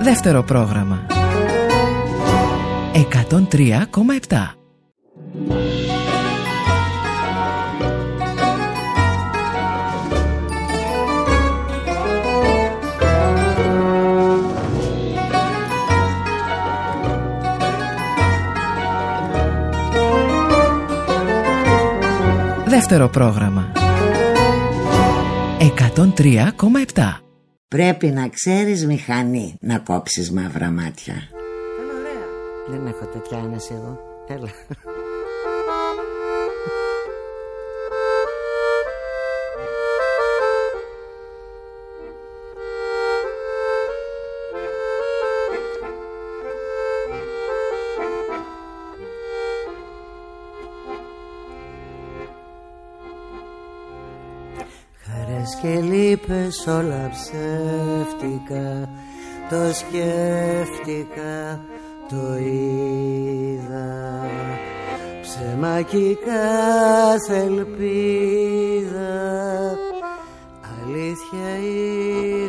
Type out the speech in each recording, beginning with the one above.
Δεύτερο πρόγραμμα 103,7. Δεύτερο πρόγραμμα 103,7. Πρέπει να ξέρεις μηχανή να κόψεις μαύρα μάτια. Ωραία. Δεν έχω τέτοια άνεση εγώ. Έλα. Και λείπες όλα ψεύτικα, το σκέφτηκα, το είδα, ψέμα κι κάθε ελπίδα, αλήθεια η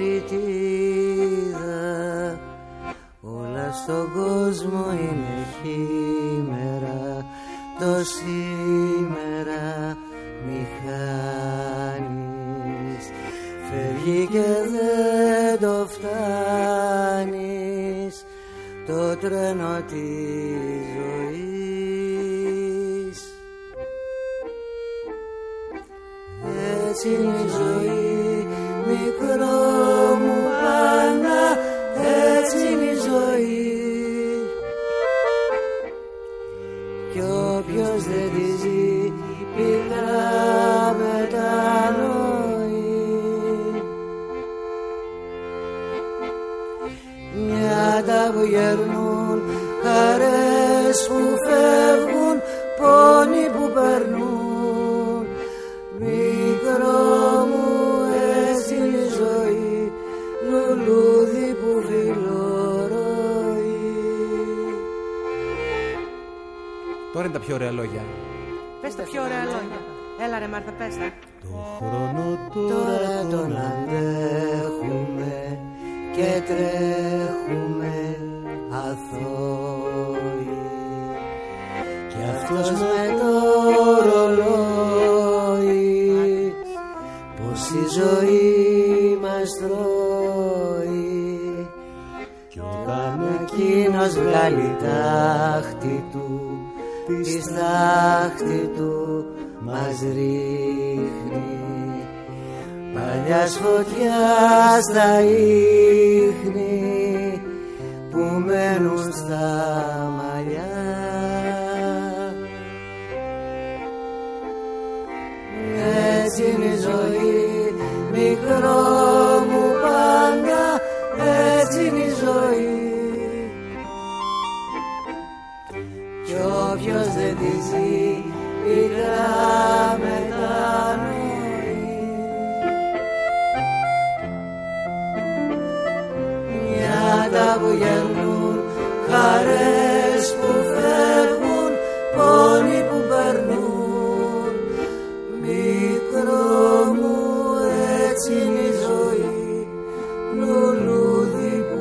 ρητίδα, όλα στον κόσμο είναι χήμερα, το σήμερα μη χάνει. Φεύγει και δεν το φτάνεις, το τρένο της ζωής. Έτσι είναι η ζωή, μικρό μου πάντα, έτσι είναι η ζωή. Κι όποιος δεν τη ζει, πικρά μετανοεί. Νιάτα που γερνούν, χαρές που φεύγουν, πόνοι που περνούν. Μικρό μου έτσι είναι η ζωή, λουλούδι που φιλορροεί. Τώρα είναι τα πιο ωραία λόγια. Πες τα πιο ωραία λόγια. Έλα ρε Μάρθα, πες τα. Το χρόνο τώρα τον αντέχουμε και τρέχουμε αθώοι, κι αυτός με το ρολόι πως η ζωή μας τρώει. Κι όταν εκείνος βγάλει τάχτη του, τη στάχτη του μας ρίχνει, παλιάς φωτιάς τα ίχνη που μένουν στα μαλλιά. Έτσι είναι η ζωή, μικρό μου πάντα, έτσι είναι η ζωή. Κι όποιος δεν τη ζει, πικρά μετανοεί. Νιάτα που γερνούν, χαρές που φεύγουν, πόνοι που περνούν. Μικρό μου έτσι είναι η ζωή, λουλούδι που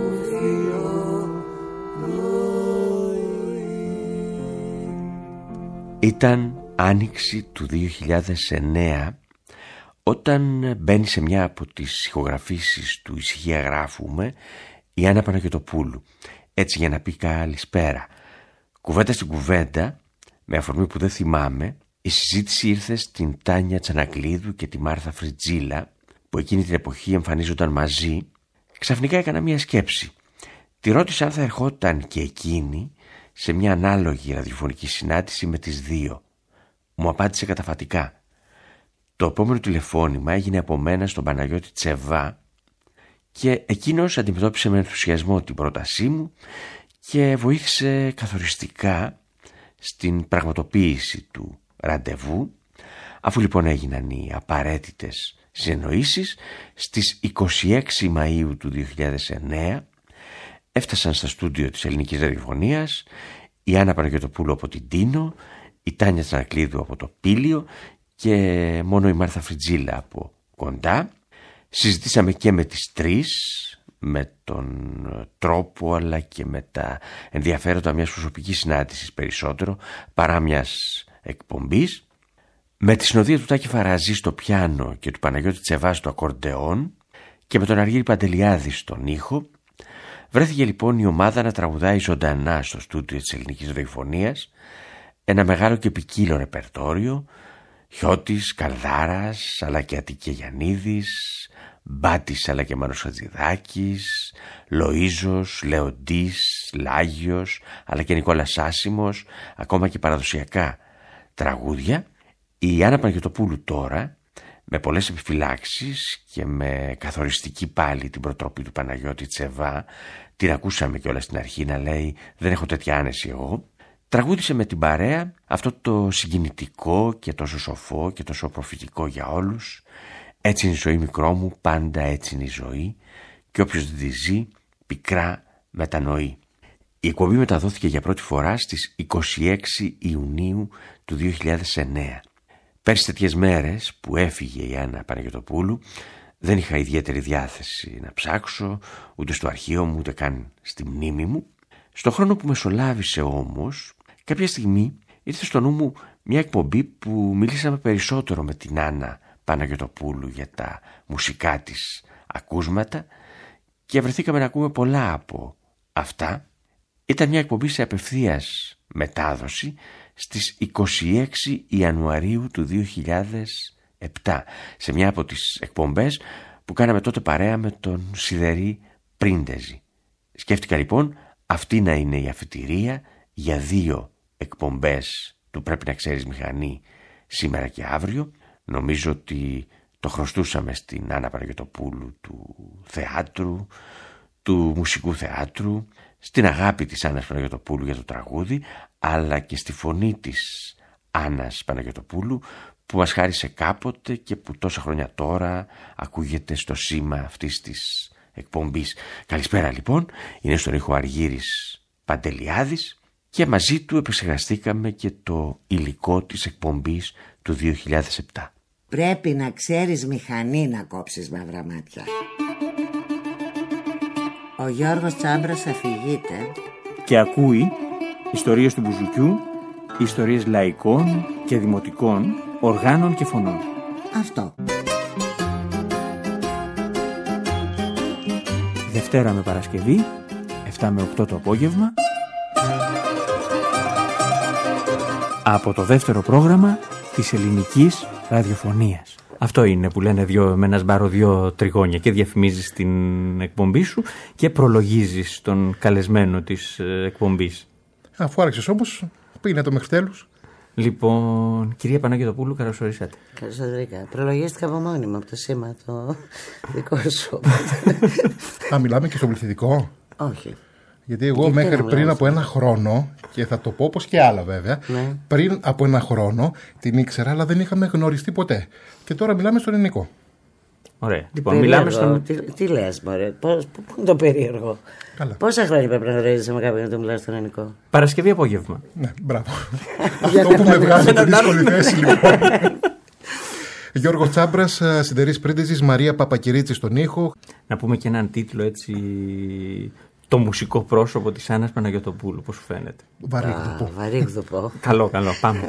φιλορροεί. Ήταν Άνοιξη του 2009, όταν μπαίνει σε μια από τις ηχογραφήσεις του «Ησυχία γράφουμε» η Άννα Παναγιωτοπούλου, έτσι για να πει καλησπέρα. Κουβέντα στην κουβέντα, με αφορμή που δεν θυμάμαι, η συζήτηση ήρθε στην Τάνια Τσανακλείδου και τη Μάρθα Φριτζίλα, που εκείνη την εποχή εμφανίζονταν μαζί. Ξαφνικά έκανα μια σκέψη. Τη ρώτησα αν θα ερχόταν και εκείνη σε μια ανάλογη ραδιοφωνική συνάντηση με τις δύο. Μου απάντησε καταφατικά. Το επόμενο τηλεφώνημα έγινε από μένα στον Παναγιώτη Τσεβά και εκείνος αντιμετώπισε με ενθουσιασμό την πρότασή μου και βοήθησε καθοριστικά στην πραγματοποίηση του ραντεβού. Αφού λοιπόν έγιναν οι απαραίτητες συνεννοήσεις, στις 26 Μαΐου του 2009 έφτασαν στα στούντιο της Ελληνικής Ραδιοφωνίας η Άννα Παναγιωτοπούλου από την Τίνο, η Τάνια Τσανακλείδου από το Πήλιο και μόνο η Μάρθα Φριτζίλα από κοντά. Συζητήσαμε και με τις τρεις, με τον τρόπο αλλά και με τα ενδιαφέροντα μιας προσωπικής συνάντησης περισσότερο παρά μιας εκπομπής. Με τη συνοδεία του Τάκη Φαραζή στο πιάνο και του Παναγιώτη Τσεβά στο ακορντεόν και με τον Αργύρη Παντελιάδη στον ήχο, βρέθηκε λοιπόν η ομάδα να τραγουδάει ζωντανά στο στούντιο της Ελληνικής Ραδιοφωνίας ένα μεγάλο και ποικίλο ρεπερτόριο, Χιώτης, Καλδάρας, αλλά και Αττική Γιαννίδης, Μπάτης αλλά και Μάνος Χατζηδάκης, Λοΐζος, Λεοντής, Λάγιος, αλλά και Νικόλας Άσημος, ακόμα και παραδοσιακά τραγούδια. Η Άννα Παναγιωτοπούλου τώρα, με πολλές επιφυλάξεις και με καθοριστική πάλι την προτροπή του Παναγιώτη Τσεβά, την ακούσαμε κιόλας στην αρχή να λέει «Δεν έχω τέτοια άνεση εγώ», τραγούδισε με την παρέα αυτό το συγκινητικό και τόσο σοφό και τόσο προφητικό για όλους «Έτσι είναι η ζωή μικρό μου, πάντα έτσι είναι η ζωή και όποιος δεν τη ζει πικρά μετανοεί». Η εκπομπή μεταδόθηκε για πρώτη φορά στις 26 Ιουνίου του 2009. Πέρσι τέτοιες μέρες που έφυγε η Άννα Παναγιωτοπούλου δεν είχα ιδιαίτερη διάθεση να ψάξω ούτε στο αρχείο μου ούτε καν στη μνήμη μου. Στο χρόνο που μεσολάβησε όμως, κάποια στιγμή ήρθε στο νου μου μια εκπομπή που μιλήσαμε περισσότερο με την Άννα Παναγιωτοπούλου για τα μουσικά της ακούσματα και βρεθήκαμε να ακούμε πολλά από αυτά. Ήταν μια εκπομπή σε απευθείας μετάδοση στις 26 Ιανουαρίου του 2007, σε μια από τις εκπομπές που κάναμε τότε παρέα με τον Σιδερή Πρίντεζη. Σκέφτηκα λοιπόν αυτή να είναι η αφετηρία για 2 εκπομπές του Πρέπει να ξέρεις μηχανή σήμερα και αύριο. Νομίζω ότι το χρωστούσαμε στην Άννα Παναγιωτοπούλου του θεάτρου, του μουσικού θεάτρου, στην αγάπη της Άννας Παναγιωτοπούλου για το τραγούδι, αλλά και στη φωνή της Άννας Παναγιωτοπούλου που μας χάρισε κάποτε και που τόσα χρόνια τώρα ακούγεται στο σήμα αυτής της εκπομπής. Καλησπέρα λοιπόν, είναι στον ήχο Αργύρης Παντελιάδης και μαζί του επεξεργαστήκαμε και το υλικό της εκπομπής του 2007. Πρέπει να ξέρεις μηχανή να κόψεις μαύρα μάτια. Ο Γιώργος Τσάμπρας αφηγείται και ακούει ιστορίες του μπουζουκιού, ιστορίες λαϊκών και δημοτικών, οργάνων και φωνών. αυτό. Δευτέρα με Παρασκευή, 7 με 8 το απόγευμα, από το δεύτερο πρόγραμμα της ελληνικής ραδιοφωνίας. Αυτό είναι που λένε με ένα σμπάρο 2 τριγώνια και διαφημίζεις την εκπομπή σου και προλογίζεις τον καλεσμένο της εκπομπής. Αφού άρχισες όμως, πήγαινε το μέχρι τέλους. Λοιπόν, κυρία Παναγιωτοπούλου, καλώς ορίσατε. Καλώς σας βρήκα. Προλογίστηκα από μόνη μου από το σήμα το δικό σου. Μιλάμε και στο πληθυντικό. Όχι. Γιατί εγώ μέχρι πριν από 1 χρόνο, και θα το πω όπως και άλλα βέβαια, ναι. Πριν από 1 χρόνο την ήξερα, αλλά δεν είχαμε γνωριστεί ποτέ. Και τώρα μιλάμε στο ελληνικό. Ωραία. Λοιπόν, μιλάμε στον... Τι λες, μωρέ, πού είναι το περίεργο. Καλά. Πόσα χρόνια πρέπει να γνωρίζεσαι με κάποιον να το μιλάς στο ελληνικό? Παρασκευή απόγευμα. Ναι, μπράβο. Αυτό που με βγάζει από τη δύσκολη θέση, λοιπόν. Γιώργος Τσάμπρας, Σιδερής Πρίντεζης, Μαρία Παπακυρίτση στον ήχο. Να πούμε και έναν τίτλο έτσι... Το μουσικό πρόσωπο της Άννας Παναγιωτοπούλου, πώς σου φαίνεται? Βαρύγδουπο. Καλό, πάμε.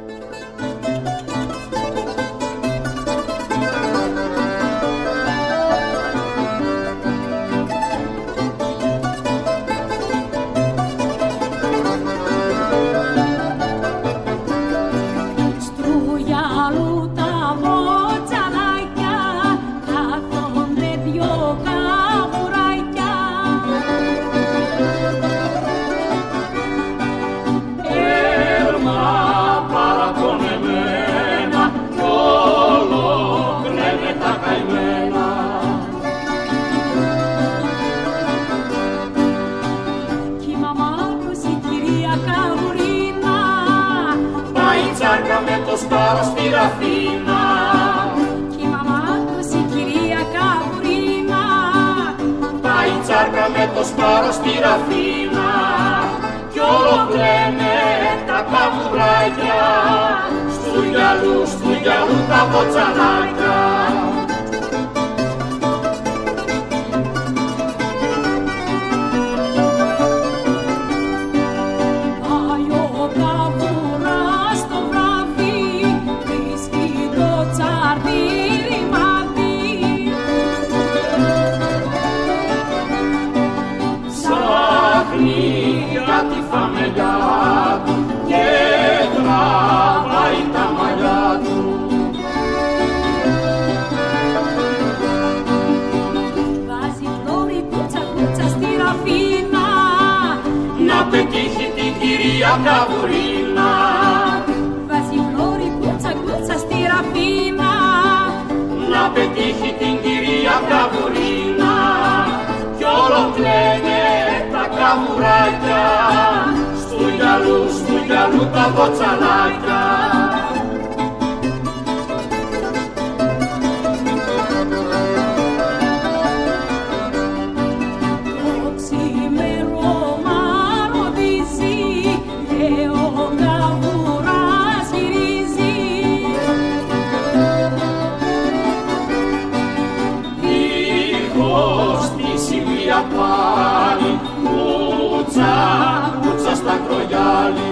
Σπάρο στη Ραφίνα κι η μαμά τους η κυρία Καβουρίνα. Πάει η τσάρκα με το σπάρο στη Ραφίνα κι όλο κλαίνε τα καβουράκια στου γυαλού τα μποτσανάκια. καβουρίνα. Βάζει φλόρι κούτσα κούτσα στη ραφίνα, να πετύχει την κυρία καβουρίνα. Κι όλο κλαίνε τα καβουράκια, στου γυαλού τα βοτσαλάκια. Πάλι κούτσα στα κρογιάλι.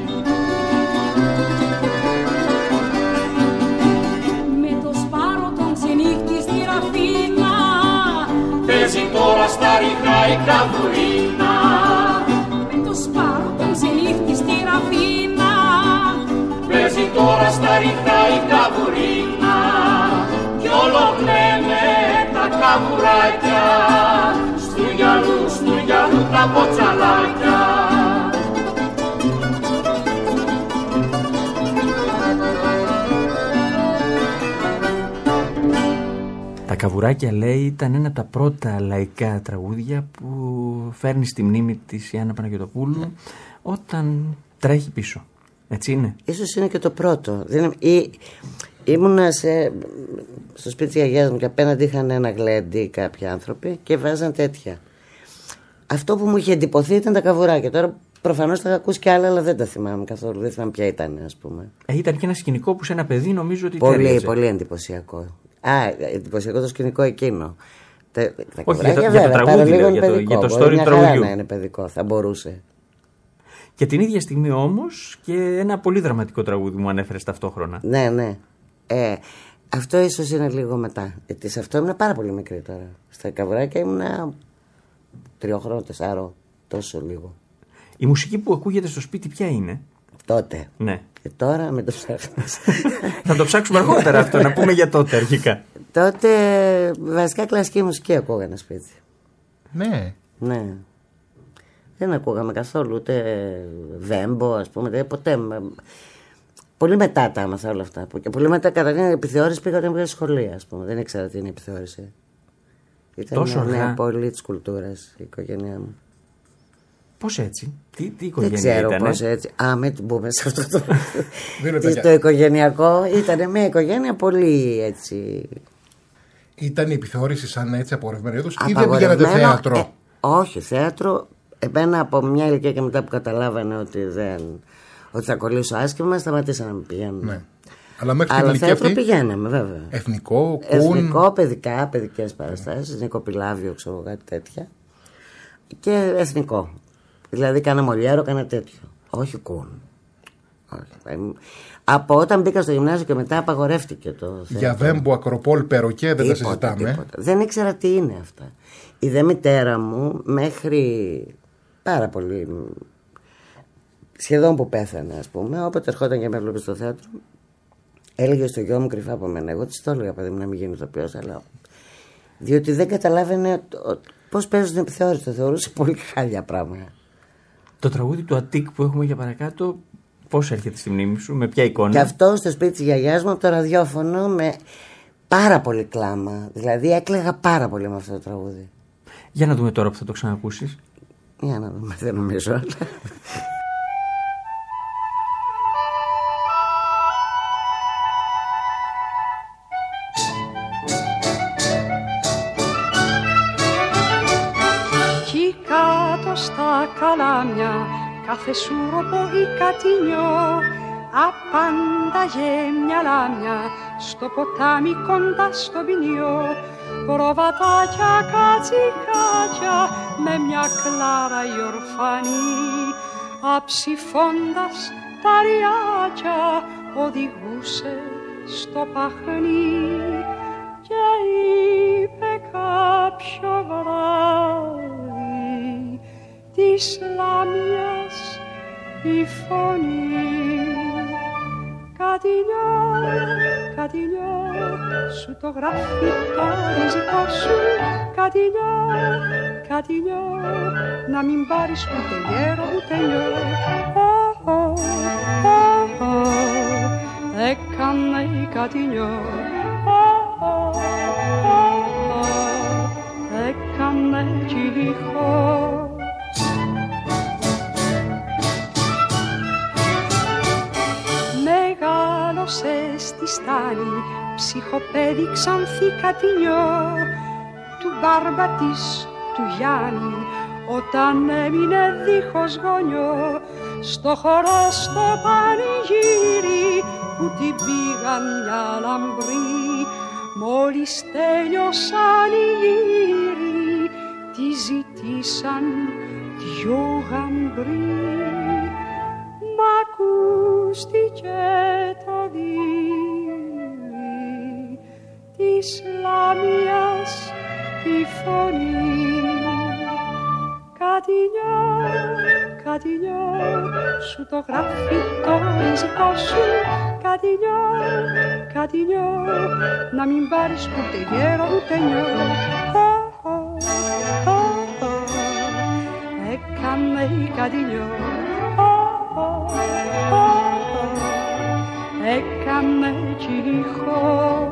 Με το σπάρο τον ξενύχτη στη ραφίνα, παίζει τώρα στα ριχά η καβουρίνα. Με το σπάρο τον ξενύχτη στη ραφίνα, παίζει τώρα στα ριχά η καβουρίνα. Κι όλο κλαίνε τα καβουράκια, στου γυαλού τα ποτσαλάκια. Τα καβουράκια, λέει, ήταν ένα από τα πρώτα λαϊκά τραγούδια που φέρνει στη μνήμη της η Άννα Παναγιωτοπούλου όταν τρέχει πίσω. Έτσι είναι? Ίσως είναι και το πρώτο. Ήμουνα στο σπίτι της γιαγιάς μου και απέναντι είχαν ένα γλέντι κάποιοι άνθρωποι και βάζαν τέτοια. Αυτό που μου είχε εντυπωθεί ήταν τα καβουράκια. Τώρα προφανώς τα είχα ακούσει κι άλλα, αλλά δεν τα θυμάμαι καθόλου. Δεν θυμάμαι ποια ήταν, ας πούμε. Ήταν και ένα σκηνικό που σε ένα παιδί νομίζω ότι πολύ, πολύ εντυπωσιακό. Εντυπωσιακό το σκηνικό εκείνο. Τα όχι, καβουράκια, για το τραγούδι, για το story του τραγουδιού. Να είναι παιδικό, θα μπορούσε. Και την ίδια στιγμή όμως και ένα πολύ δραματικό τραγούδι μου ανέφερες ταυτόχρονα. Ναι, ναι. Αυτό ίσως είναι λίγο μετά. Γιατί σε αυτό ήμουν πάρα πολύ μικρή τώρα. Στα καβουράκια ήμουν 3 χρόνια, 4, τόσο λίγο. Η μουσική που ακούγεται στο σπίτι ποια είναι? Τότε. Ναι. Και τώρα με το ψάχνεις. Θα το ψάξουμε αργότερα αυτό, να πούμε για τότε αρχικά. Τότε βασικά κλασική μουσική ακούγανε σπίτι. Ναι. Ναι. Δεν ακούγαμε καθόλου ούτε βέμπο, ας πούμε, ποτέ. Πολύ μετά τα άμαθα όλα αυτά. Και πολύ μετά, καταρχήν, επιθεώρηση πήγα όταν πήγα στη σχολεία, ας πούμε. Δεν ήξερα τι είναι επιθεώρηση. Ήταν τόσο μια αργά. Πολύ της κουλτούρας η οικογένειά μου. Πώς έτσι? Τι οικογένεια δεν ξέρω ήτανε? πώς έτσι. Μην την πούμε σε αυτό το. Το οικογενειακό ήταν μια οικογένεια πολύ έτσι. Ήταν η επιθεώρηση σαν έτσι απογορευμένο είδος ή δεν πήγαινατε θέατρο? Όχι, θέατρο. Εμένα από μια ηλικία και μετά που καταλάβανε ότι θα κολλήσω άσχημα, σταματήσαμε να πηγαίνουμε. Ναι. Αλλά μέχρι την ηλικία θέατρο αυτή πηγαίναμε, βέβαια. Εθνικό, Εθνικό, παιδικές παραστάσεις, νοικοπηλάβιο, ξέρω κάτι τέτοια. Και εθνικό. Δηλαδή κάνα Μολιέρο, κάνα τέτοιο. Όχι κουν. Από όταν μπήκα στο γυμνάσιο και μετά απαγορεύτηκε το θέατρο. Για Βέμπο, Ακροπόλ, Περοκέ δεν τα συζητάμε. Τίποτα. Δεν ήξερα τι είναι αυτά. Η δε μητέρα μου μέχρι πάρα πολύ, σχεδόν που πέθανε, ας πούμε, όποτε ερχόταν και με έβλεπε στο θέατρο, έλεγε στο γιο μου κρυφά από μένα. Εγώ της το έλεγα, παιδί μου, να μην γίνει ηθοποιός, αλλά διότι δεν καταλάβαινε πώς παίζουν την επιθεώρηση. Το θεωρούσε πολύ χάλια πράγματα. Το τραγούδι του Αττικ που έχουμε για παρακάτω, πώς έρχεται στη μνήμη σου, με ποια εικόνα? Και αυτό στο σπίτι της γιαγιάς μου από το ραδιόφωνο με πάρα πολύ κλάμα. Δηλαδή έκλαιγα πάρα πολύ με αυτό το τραγούδι. Για να δούμε τώρα που θα το ξανακούσεις. Για να δούμε, δεν νομίζω. Κι κάτω στα καλάμια κάθε σούροπο ή κατινιό, απάντα γέμια λάμια στο ποτάμι κοντά στο ποινιό, προβατάκια κατσικάκια με μια κλάρα η ορφανή, αψηφώντας τα ριάκια οδηγούσε στο παχνί. Και είπε κάποιο βράδυ της λάμιας η φωνή, Κατινιό, Κατινιό, σου το γράφει το ριζικό σου. Κατινιό, Κατινιό, να μην πάρεις ούτε γέρο ούτε νιό. έκανε η Κατινιό, έκανε κυλιχό. Μεγάλωσε στη στάλη ψυχοπέδι Ξανθή Κατινιό, του μπάρμπα της του Γιάννη όταν έμεινε δίχως γονιό, στο χορό στο πανηγύρι που την πήγαν μια λαμπρή. Μόλις τέλειωσαν οι γύροι, τη ζητήσαν δυο γαμπροί. Μ' ακούστηκε το δίλη της Λάμιας η φωνή. Κατινιό, Κατινιό, σου το γράφει το ριζικό σου. Κατινιό, Κατινιό, να μην πάρεις ούτε γέρο ούτε νιό. Έκανε η Κατινιό, έκανε κυλιχό.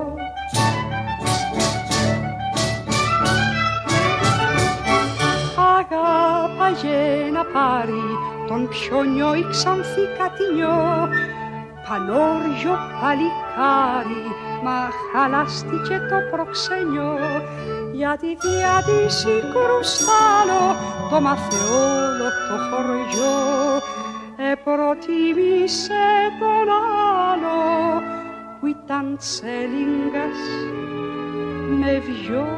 Αγάπαγε να πάρει τον πιονιό η Ξανθή Κατινιό, πανόριο παλικάρι, μα χαλάστηκε το προξενιό, γιατί δια της η Κρουστάλο το μάθε όλο το χωριό. Προτίμησε τον άλλο που ήταν τσέλιγκας με βιό,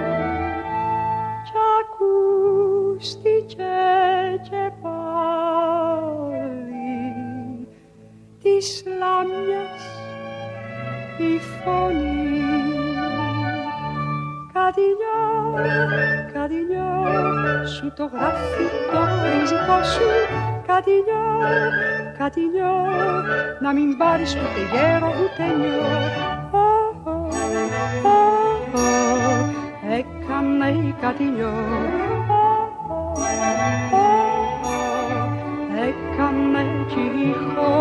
κι ακούστηκε και πάλι της Λάμιας η φωνή. Κατινιό, Κατινιό, σου το γράφει το ριζικό σου. Κατινιό, Κατινιό, να μην πάρεις ούτε γέρο ούτε νιό. Έκανε η Κατινιό, έκανε κυλιχό.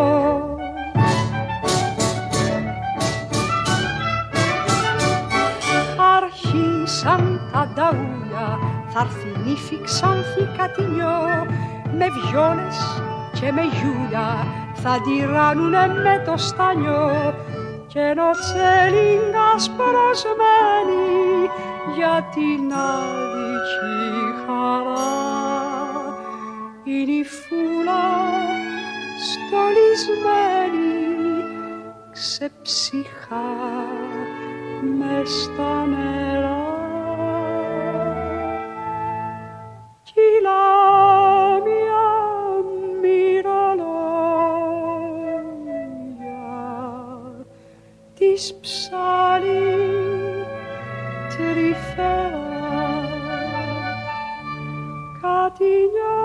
Άρχισαν τα νταούλια, θa'ρθει νύφη Ξανθή Κατινιό, με βιόλες και με γιούλια θα τυράνουνε με το στανιό, κι ενώ τσέλιγκας προσμένει για την άδικη χαρά, η νυφούλα στολισμένη ξεψυχά μες στα νερά. Κι η Λάμια μυρολόγια της ψάλη τρυφερά. Κατινιό,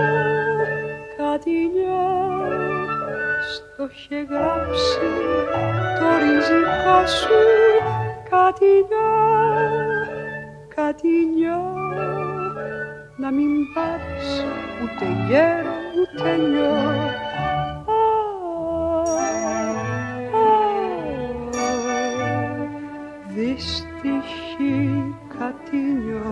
Κατινιό, στο είχε γράψει το ριζικό σου. Κατινιό, Κατινιό, να μην πάρεις ούτε γέρο ούτε νιό. Δυστυχή Κατινιό,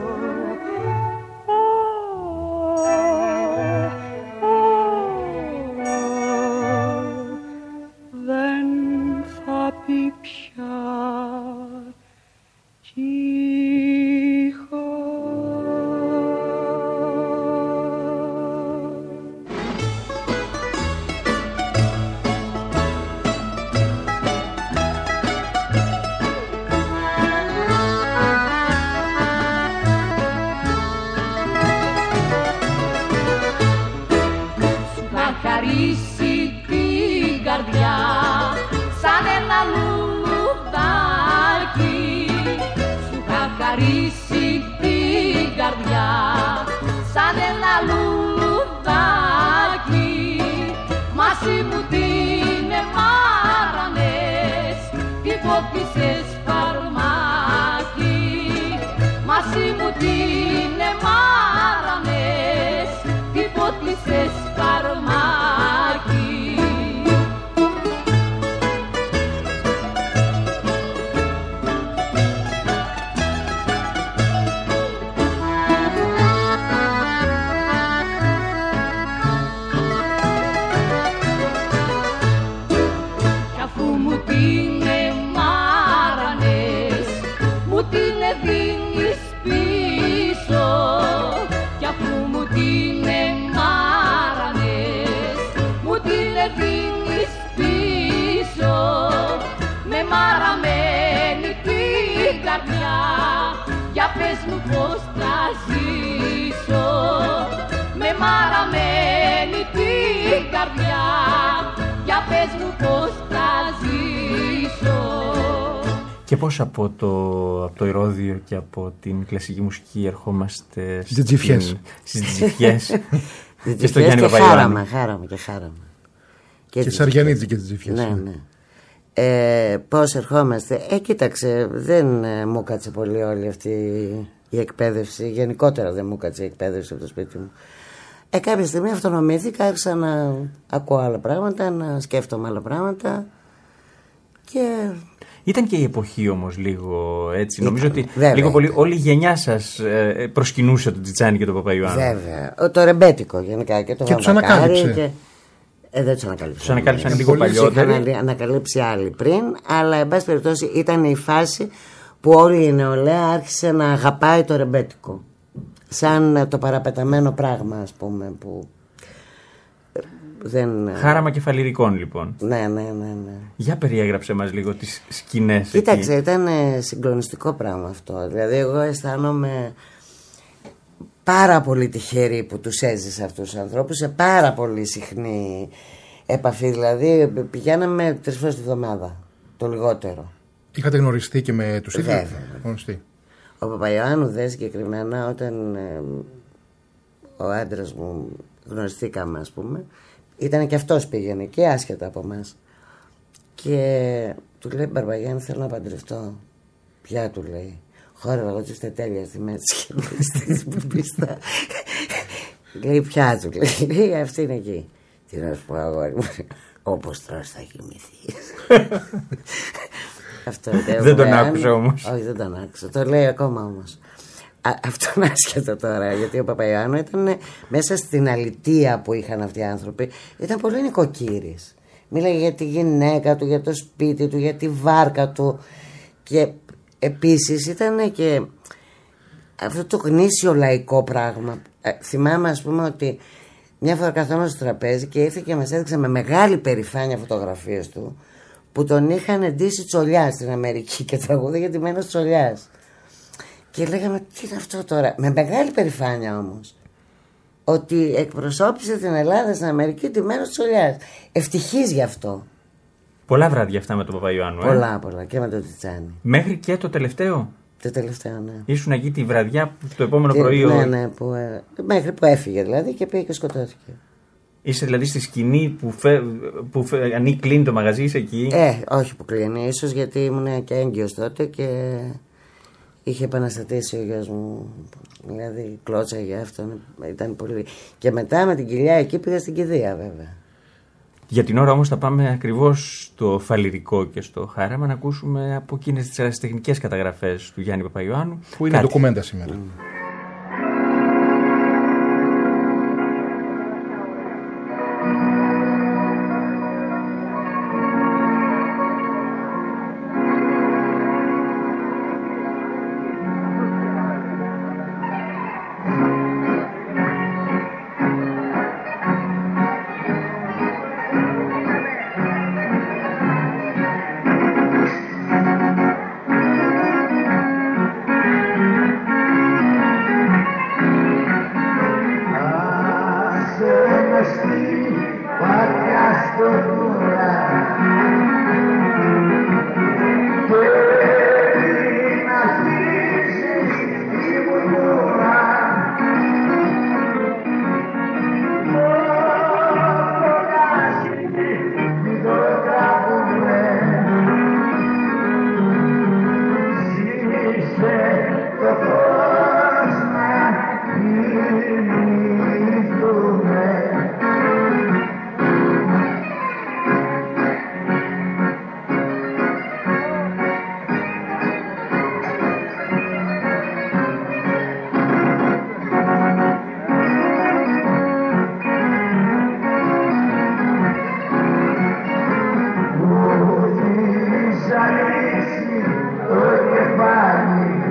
δεν θα πει πια κύχο. Χαρίσει την καρδιά σαν ένα λουλουδάκι. Σου είχα χαρίσει την καρδιά σαν ένα λουλουδάκι. Μαζί μου την εμάρανες, την πότισες φαρμάκι. Μαζί μου την εμάρανες, την πότισες φαρμάκι. την δίνεις πίσω, κι αφού μου την μάρανες, μου την δίνεις πίσω, με μαραμένη την καρδιά, για πες μου πως θα ζήσω, με μαραμένη την καρδιά, για πες μου πως θα ζήσω. Και πώς από το Ηρώδειο και από την κλασική μουσική ερχόμαστε στις τζιφιές. Και στο Γιάννη Παπαϊωάννου. Χάραμε. Και Σαριανίτζη και τις τζιφιές. Ναι. Πώς ερχόμαστε. Κοίταξε, δεν μου κάτσε πολύ όλη αυτή η εκπαίδευση. Γενικότερα δεν μου κάτσε η εκπαίδευση από το σπίτι μου. Κάποια στιγμή αυτονομήθηκα, άρχισα να ακούω άλλα πράγματα, να σκέφτομαι άλλα πράγματα και... Ήταν και η εποχή όμως λίγο έτσι. Νομίζω ότι βέβαια, λίγο πολύ όλη η γενιά σας προσκυνούσε τον Τσιτσάνη και τον Παπαϊωάννου. Βέβαια. Το ρεμπέτικο γενικά και το Βαμβακάρι. Δεν τους ανακάλυψαν. Τους ανακάλυψαν λίγο παλιότερα. Είχαν ανακαλύψει άλλοι πριν, αλλά εν πάση περιπτώσει ήταν η φάση που όλη η νεολαία άρχισε να αγαπάει το ρεμπέτικο. Σαν το παραπεταμένο πράγμα, ας πούμε, που δεν... Χάραμα κεφαλιρικών, λοιπόν. Ναι. Για περιέγραψε μας λίγο τις σκηνές. Κοίταξε, ήταν συγκλονιστικό πράγμα αυτό. Δηλαδή εγώ αισθάνομαι πάρα πολύ τυχερή που τους έζησα αυτούς τους ανθρώπους, σε πάρα πολύ συχνή επαφή. Δηλαδή πηγαίναμε 3 φορές τη βδομάδα, το λιγότερο. Είχατε γνωριστεί και με τους ίδιους? Βέβαια. Ο Παπαϊωάννου δε συγκεκριμένα, όταν ο άντρας μου γνωριστήκαμε, ας πούμε, ήταν και αυτός πήγαινε εκεί άσχετα από μας. Και του λέει, Μπαρμπαγιάννη, θέλω να παντρευτώ. Ποια, του λέει? Χόρευα εγώ, είστε τέλεια στη μέση και στην πίστα. Λέει, ποια, του λέει? Αυτή είναι εκεί. Τι να σου πω, αγόρι μου, όπως τρως θα κοιμηθείς. Δεν τον άκουσα όμως. Όχι, δεν τον άκουσα. Το λέει ακόμα όμως. Αυτό είναι άσχετο τώρα, γιατί ο Παπαϊωάννου ήταν μέσα στην αλητεία που είχαν αυτοί οι άνθρωποι. Ήταν πολύ νοικοκύρης. Μίλαγε για τη γυναίκα του, για το σπίτι του, για τη βάρκα του. Και επίσης ήταν και αυτό το γνήσιο λαϊκό πράγμα. Θυμάμαι, ας πούμε, ότι μια φορά καθόμαστε στο τραπέζι και ήρθε και μας έδειξε με μεγάλη περηφάνεια φωτογραφίες του, που τον είχαν εντύσει Τσολιά στην Αμερική και τραγούδι για ντυμένος Τσολιάς. Και λέγαμε, τι είναι αυτό τώρα? Με μεγάλη περηφάνεια όμως, ότι εκπροσώπησε την Ελλάδα στην Αμερική ντυμένος Τσολιάς. Ευτυχής γι' αυτό. Πολλά βράδια αυτά με τον Παπαϊωάννου. Πολλά και με τον Τσιτσάνη. Μέχρι και το τελευταίο. Το τελευταίο, ναι. Ήσουν εκεί τη βραδιά το επόμενο πρωί. Ναι, μέχρι που έφυγε δηλαδή και πήγε και σκοτώθηκε. Είσαι δηλαδή στη σκηνή που ανοίγει, κλείνει το μαγαζί, είσαι εκεί? Όχι που κλείνει, ίσως γιατί ήμουν και έγκυος τότε και είχε επαναστατήσει ο γιος μου. Δηλαδή κλώτσα για αυτό, ήταν πολύ. Και μετά με την κοιλιά εκεί πήγα στην κηδεία, βέβαια. Για την ώρα όμως θα πάμε ακριβώς στο φαλιρικό και στο χάραμα να ακούσουμε από εκείνες τις ερασιτεχνικές καταγραφές του Γιάννη Παπαϊωάννου. Που είναι ντοκουμέντα σήμερα. το κεφάλι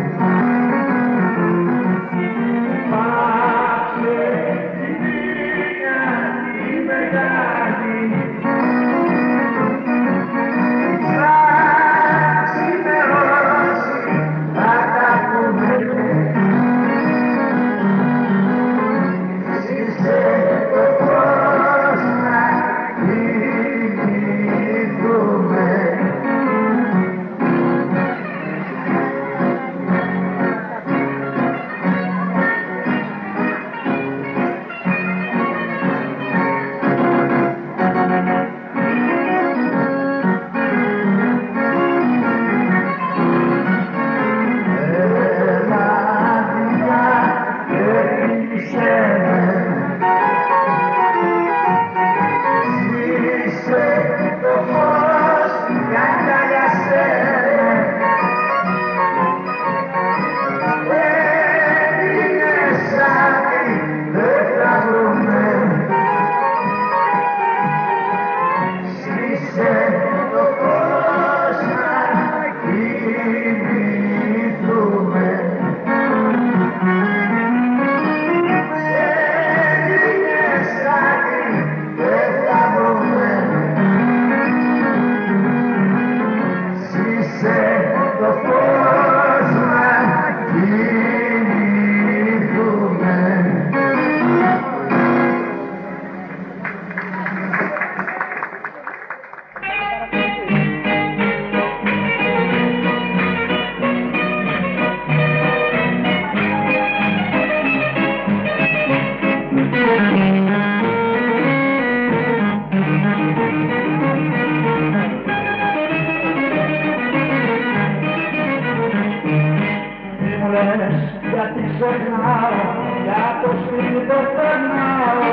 γιατί ξεχνάω, για το σπίτι το περνάω.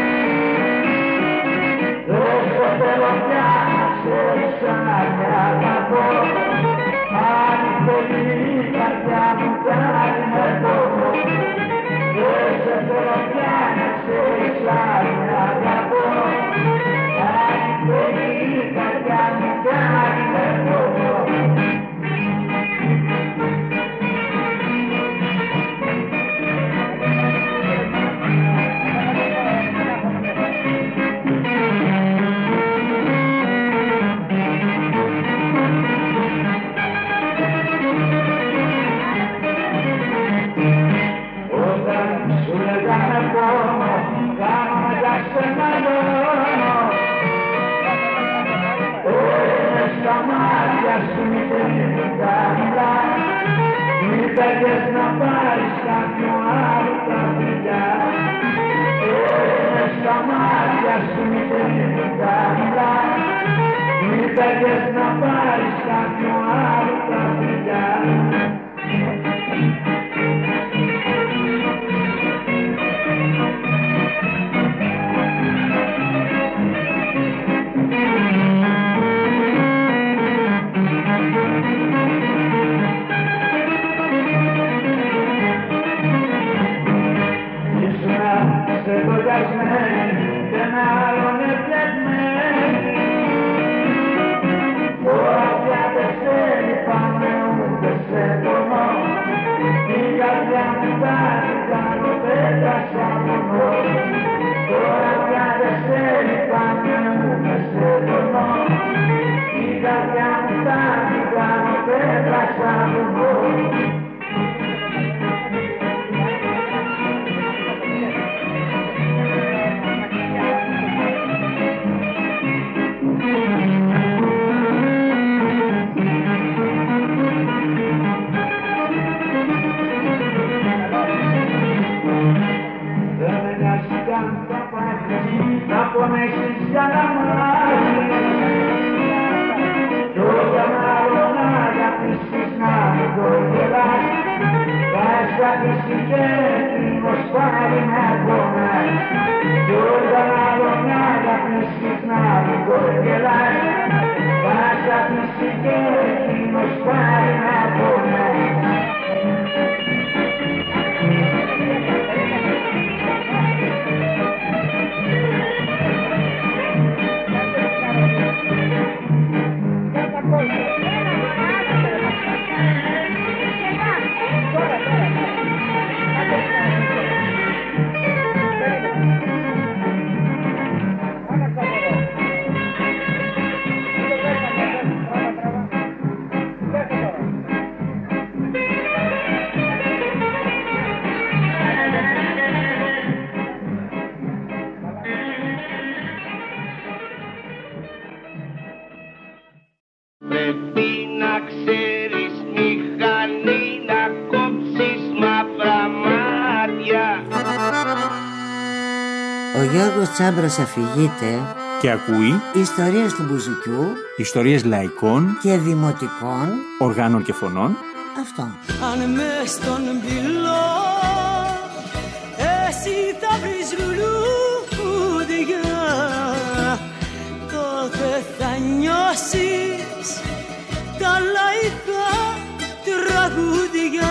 Δεν σε θέλω πια, ξέρεις σαν να αγαπώ. Αν θέλει η καρδιά μου κάνει με το. Δεν σε θέλω πια, ξέρεις σαν να αγαπώ. Αν θέλει η καρδιά μου κάνει με το. Πήγες να πάρεις κάποιο άλλο τα φιλιά. Στα μάτια σου μη τα μιλά. Μη πήγες να πάρεις κάποιο άλλο τα φιλιά. Τσάμπρας αφηγείται και ακούει ιστορίες του μπουζουκιού, ιστορίες λαϊκών και δημοτικών οργάνων και φωνών. Αυτό. Αν μες στον πυλό εσύ θα βρεις λουλούδια, τότε θα νιώσεις τα λαϊκά τραγούδια.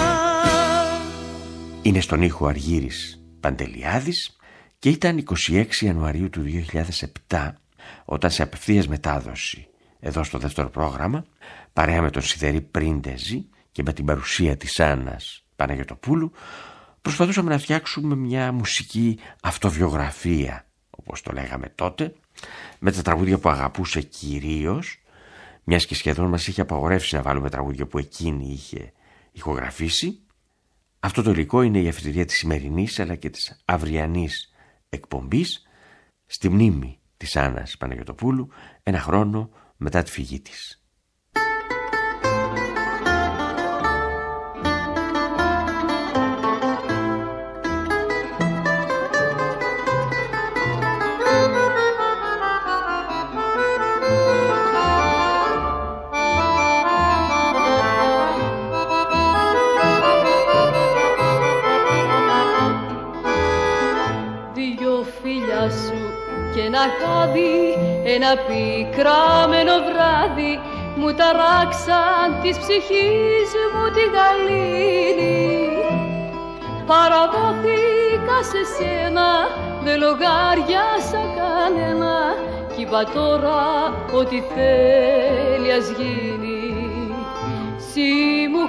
Είναι στον ήχο Αργύρης Παντελιάδης και ήταν 26 Ιανουαρίου του 2007 όταν σε απευθείας μετάδοση εδώ στο δεύτερο πρόγραμμα, παρέα με τον Σιδερή Πρίντεζη και με την παρουσία της Άννας Παναγιωτοπούλου, προσπαθούσαμε να φτιάξουμε μια μουσική αυτοβιογραφία, όπως το λέγαμε τότε, με τα τραγούδια που αγαπούσε κυρίως, μιας και σχεδόν μας είχε απαγορεύσει να βάλουμε τραγούδια που εκείνη είχε ηχογραφήσει. Αυτό το υλικό είναι η αφιτηρία της σημερινής αλλά και της αυριανής εκπομπής στη μνήμη της Άννας Παναγιωτοπούλου ένα χρόνο μετά τη φυγή της. ένα χάδι, ένα πικραμένο βράδυ μου ταράξαν της ψυχής μου τη γαλήνη. Παραδόθηκα σε σένα, δεν λογάριασα κανένα κι είπα τώρα ό,τι θέλει ας γίνει. Συ μου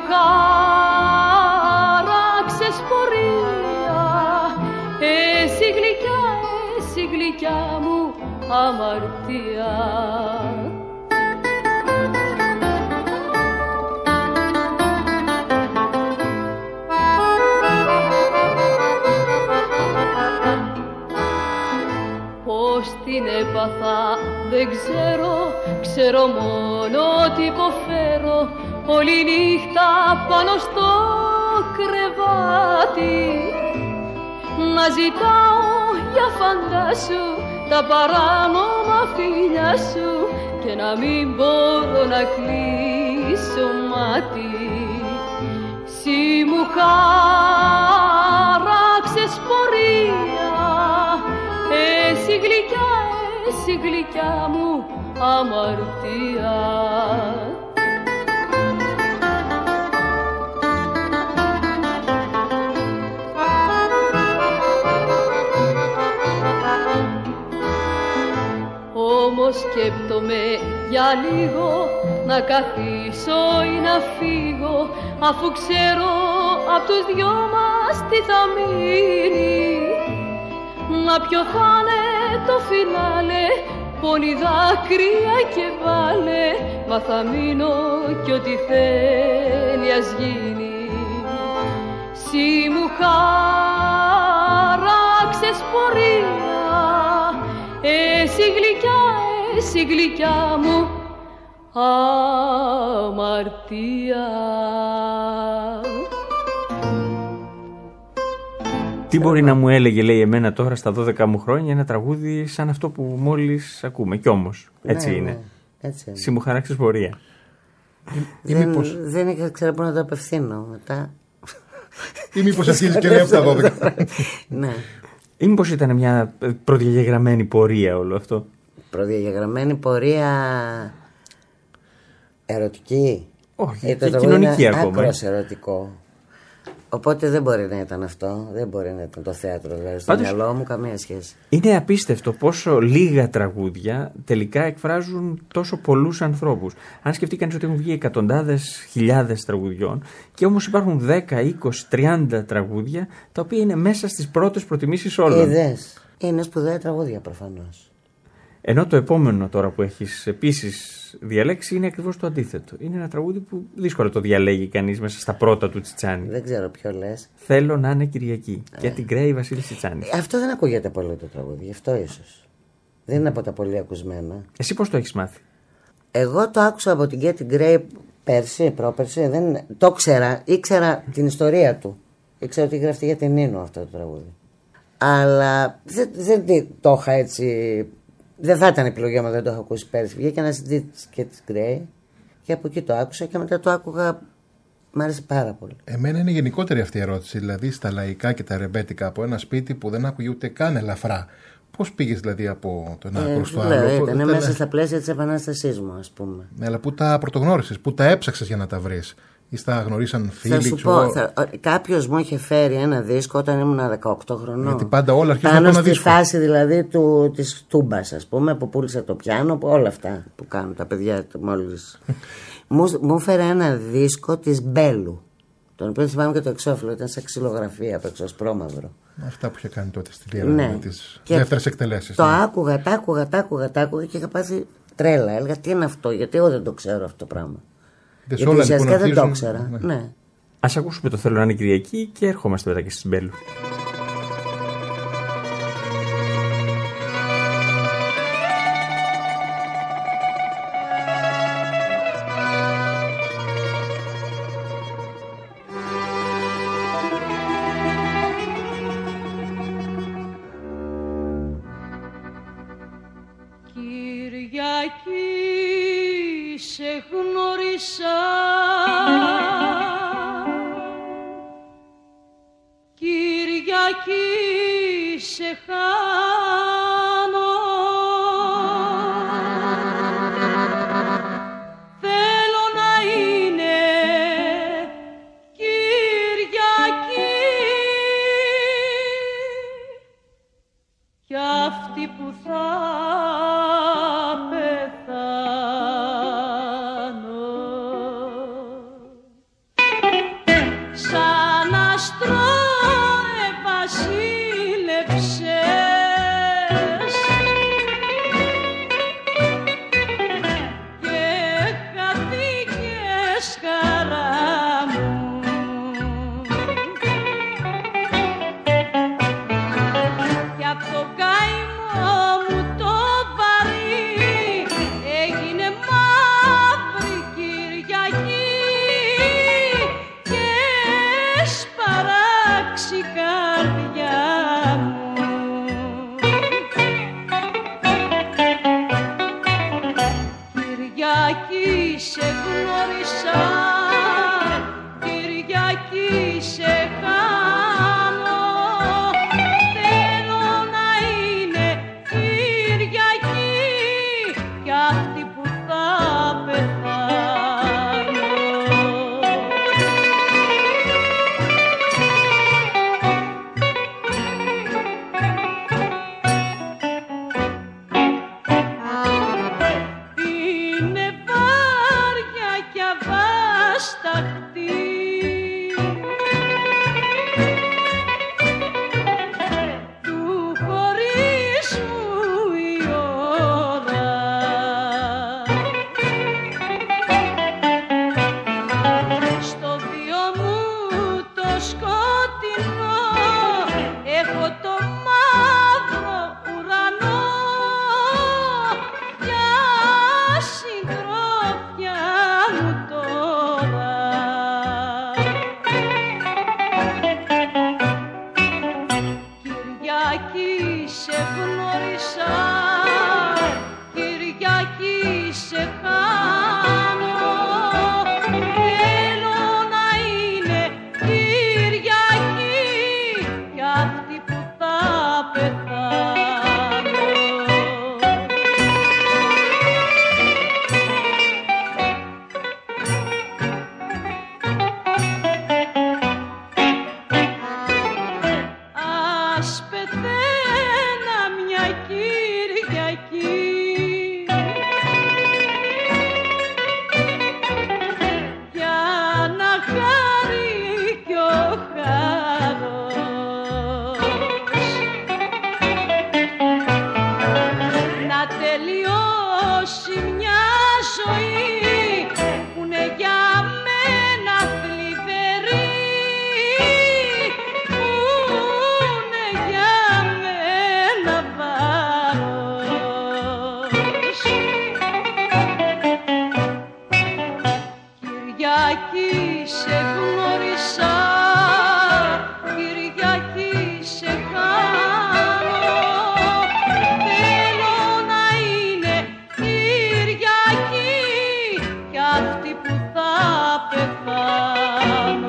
χάραξες πορεία, εσύ γλυκιά μου αμαρτία. Πώς την έπαθα δεν ξέρω μόνο ότι υποφέρω όλη νύχτα πάνω στο κρεβάτι. Να ζητάω για φαντάσου τα παράνομα φιλιά σου και να μην μπορώ να κλείσω μάτι. Συ μου χάραξες πορεία, εσύ γλυκιά μου αμαρτία. Όμως σκέπτομαι για λίγο να καθίσω ή να φύγω, αφού ξέρω απ' τους δυο μας τι θα μείνει. Μα ποιο θα είναι το φινάλε, πόνοι δάκρυα και βάλε, μα θα μείνω κι ό,τι θέλει ας γίνει. Συ μου χάραξες πορεία, εσύ γλυκιά μου αμαρτία. Τι μπορεί να μου έλεγε, λέει, εμένα τώρα στα 12 μου χρόνια ένα τραγούδι σαν αυτό που μόλις ακούμε. Κι όμως έτσι είναι. Έτσι είναι. Συ μου χαράξεις πορεία. Δεν ήξερα πού να το απευθύνω μετά. Ή μήπως αρχίζει και λέει από τα 12. Ναι. Ή μήπως ήταν μια προδιαγεγραμμένη πορεία όλο αυτό. Προδιαγεγραμμένη πορεία ερωτική. Όχι, και κοινωνική ακόμα. Άκρος ερωτικό. Οπότε δεν μπορεί να ήταν αυτό. Δεν μπορεί να ήταν το θέατρο. Δηλαδή στο μυαλό μου καμία σχέση. Είναι απίστευτο πόσο λίγα τραγούδια τελικά εκφράζουν τόσο πολλούς ανθρώπους. Αν σκεφτεί κανείς ότι έχουν βγει εκατοντάδες χιλιάδες τραγουδιών και όμως υπάρχουν 10, 20, 30 τραγούδια τα οποία είναι μέσα στις πρώτες προτιμήσεις όλων. Είδες. Είναι σπουδαία τραγούδια προφανώς. Ενώ το επόμενο τώρα που έχεις επίσης διαλέξει είναι ακριβώς το αντίθετο. Είναι ένα τραγούδι που δύσκολα το διαλέγει κανείς μέσα στα πρώτα του Τσιτσάνη. Δεν ξέρω ποιο λες. Θέλω να είναι Κυριακή. Για την Γκρέι Βασίλη Τσιτσάνη. Αυτό δεν ακούγεται πολύ το τραγούδι, γι' αυτό ίσως. Δεν είναι από τα πολύ ακουσμένα. Εσύ πώς το έχεις μάθει? Εγώ το άκουσα από την Getty Gray πρόπερση. Το ήξερα την ιστορία του. Ήξερα ότι γραφτεί για την Νίνο αυτό το τραγούδι. Αλλά δεν το είχα έτσι. Δεν θα ήταν επιλογή μου, δεν το έχω ακούσει πέρσι. Βγήκε ένα CD της Getty Gray και από εκεί το άκουσα και μετά το άκουγα. Μ' άρεσε πάρα πολύ. Εμένα είναι γενικότερη αυτή η ερώτηση. Δηλαδή στα λαϊκά και τα ρεμπέτικα από ένα σπίτι που δεν άκουγε ούτε καν ελαφρά. Πώς πήγες δηλαδή από το ένα άκρο στο άλλο? Ήταν μέσα στα πλαίσια της επανάστασής μου, ας πούμε. Ναι, αλλά πού τα πρωτογνώρισες, πού τα έψαξες για να τα βρεις? Ή στα γνωρίσαν φίλοι? Θα σου πω, κάποιος μου είχε φέρει ένα δίσκο όταν ήμουν 18 χρονών. Γιατί πάντα όλα αρχίζουν από ένα στη δίσκο. φάση δηλαδή της τούμπας, ας πούμε, που πούλησα το πιάνο, όλα αυτά που κάνουν τα παιδιά μόλις. Μου έφερε ένα δίσκο της Μπέλου, τον οποίο θυμάμαι και το εξώφυλλο, ήταν σε ξυλογραφία από έξω, ασπρόμαυρο. Αυτά που είχε κάνει τότε στη Λίρα, με τις δεύτερες εκτελέσεις. Το άκουγα, τα άκουγα και είχα πάθει τρέλα. Έλεγα τι είναι αυτό, γιατί εγώ δεν το ξέρω αυτό το πράγμα. Γιατί ουσιαστικά δεν το ήξερα. Ναι. Ας ακούσουμε το Θέλω να είναι Κυριακή και ερχόμαστε μετά και στην Μπέλου. Κυριακή σε χάνω. σε γνώρισα, Κυριακή σε χάνω. Θέλω να είναι Κυριακή κι αυτή που θα πεθάνω. Είναι βάρια κι αβάσταχτη, του χωρισμού η ώρα. Στο βίο μου το σκοτεινό έχω το μαύρο ουρανό για συντρόφια μου τώρα. Κυριακή σε γνώρισα, Κυριακή σε χάνω. Θέλω να είναι Κυριακή κι αυτή που θα πεθάνω. Ας πεθαίνα μια Κυριακή για να χαρεί κι ο χάρος, να τελειώσει μια ζωή που είναι για μένα θλιβερή, που είναι για μένα βάρος. Κυριακή σε γνώρισα, Κυριακή σε χάνω. Θέλω να είναι Κυριακή κι αυτή που θα πεθάνω.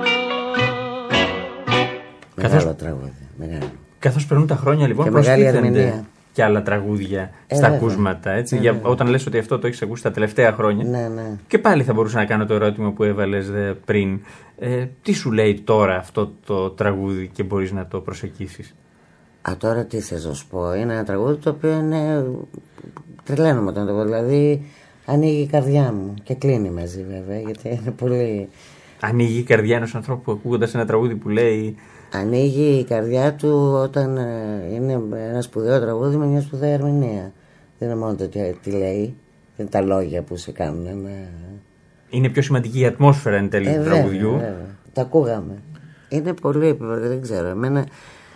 Μεγάλο τραγούδι. Μεγάλο. Καθώς περνούν τα χρόνια, λοιπόν, Και μεγάλη προστίθενται ερμηνεία. και άλλα τραγούδια στα βέβαια. ακούσματα. Έτσι, όταν λες ότι αυτό το έχεις ακούσει τα τελευταία χρόνια. Ναι, ναι. Και πάλι θα μπορούσα να κάνω το ερώτημα που έβαλες πριν. Τι σου λέει τώρα αυτό το τραγούδι και μπορείς να το προσεγγίσεις? Τώρα τι θες να σου πω. Είναι ένα τραγούδι το οποίο είναι. Τρελαίνομαι όταν το πω. Δηλαδή ανοίγει η καρδιά μου και κλείνει μαζί, βέβαια, γιατί είναι πολύ. Ανοίγει η καρδιά ενός ανθρώπου ακούγοντας ένα τραγούδι που λέει. Ανοίγει η καρδιά του όταν είναι ένα σπουδαίο τραγούδι με μια σπουδαία ερμηνεία. Δεν είναι μόνο το τι λέει, είναι τα λόγια που σε κάνουν. Είναι πιο σημαντική η ατμόσφαιρα εν τέλει του τραγουδιού. Βέβαια. Τα ακούγαμε. Είναι πολύ, δεν ξέρω. Εμένα